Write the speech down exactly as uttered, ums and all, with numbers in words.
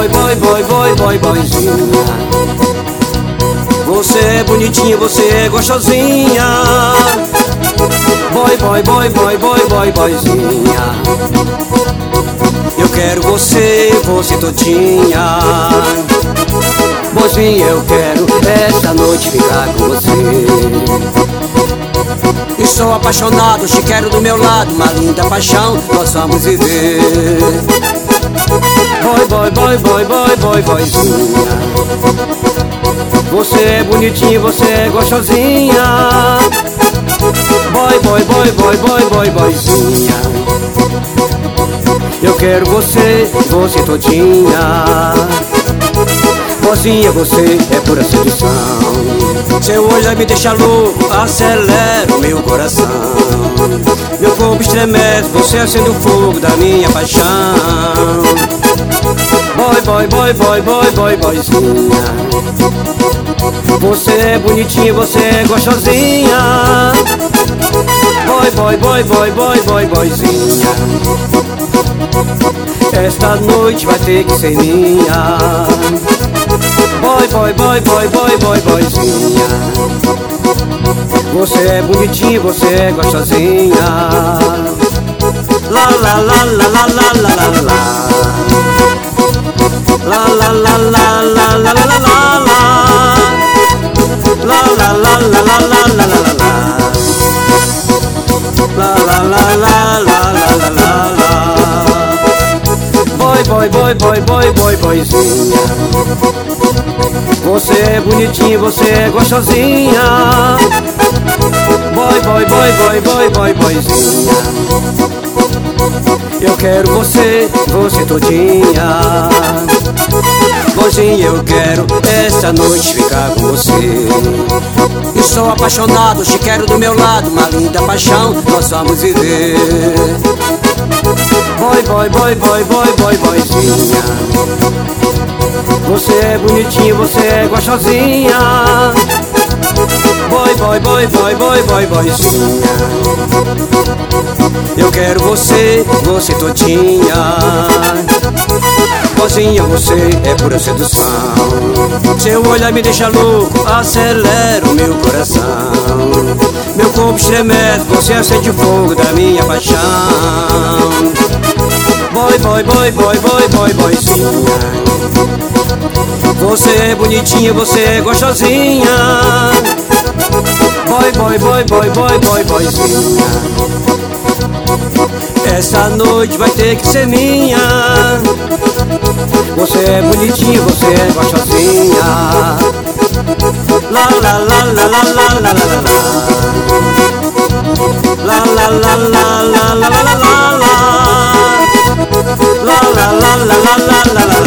boy, boy, boy, boy, boy, boyzinha. Você é bonitinha, você é gostosinha. Boy, boy, boy, boy, boy, boy, boyzinha. Eu quero você, você todinha. Boizinha, eu quero esta noite ficar com você. Estou apaixonado, te quero do meu lado, uma linda paixão nós vamos viver. Boy, boy, boy, boy, boy, boy, boyzinha. Você é bonitinha, você é gostosinha. Boy, boy, boy, boy, boy, boy, boyzinha. Eu quero você, você todinha. Boizinha, você é pura sedução. Seu olhar me deixa louco, acelera o meu coração. Meu corpo estremece, você acende o fogo da minha paixão. Boy, boy, boy, boy, boy, boy, boyzinha. Você é bonitinha, você é gostosinha. Boy, boy, boy, boy, boy, boy, boyzinha. Esta noite vai ter que ser minha. Boy, boy, boy, boy, boy, boy, boyzinha. Você é bonitinha, você é gostosinha. La la la la la la la la la. La la la la la la la la la. La la la la la la la la la. La la la la la la la la la. Boy, boy, boy, boy, boy, boy, boyzinha. Você é bonitinha, você é gostosinha. Boy, boy, boy, boy, boy, boy, boyzinha. Eu quero você, você todinha. Boizinha, eu quero esta noite ficar com você. Estou apaixonado, te quero do meu lado, uma linda paixão nós vamos viver. Boy, boy, boy, boy, boy, boy, boyzinha. Você é bonitinha, você é gostosinha. Boy, boy, boy, boy, boy, boy, boyzinha. Eu quero você, você todinha. Boizinha, você é pura sedução. Seu olhar me deixa louco, acelera o meu coração. Meu corpo estremece, você acende o fogo da minha paixão. Boy, boy, boy, boy, boy, boy, boyzinha. Você é bonitinha, você é gostosinha. Boy, boy, boy, boy, boy, boy, boyzinha. Essa noite vai ter que ser minha. Você é bonitinha, você é gostosinha. La la la la la la la la la. La la la la la la la la la. La la la la la la la la.